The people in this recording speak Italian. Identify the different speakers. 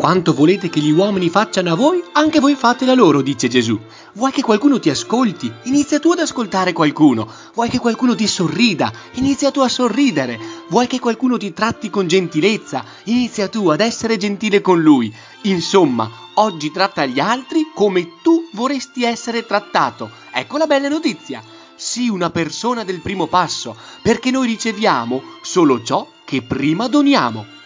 Speaker 1: Quanto volete che gli uomini facciano a voi, anche voi fatelo a loro, dice Gesù. Vuoi che qualcuno ti ascolti? Inizia tu ad ascoltare qualcuno. Vuoi che qualcuno ti sorrida? Inizia tu a sorridere. Vuoi che qualcuno ti tratti con gentilezza? Inizia tu ad essere gentile con lui. Insomma, oggi tratta gli altri come tu vorresti essere trattato. Ecco la bella notizia. Sii una persona del primo passo, perché noi riceviamo solo ciò che prima doniamo.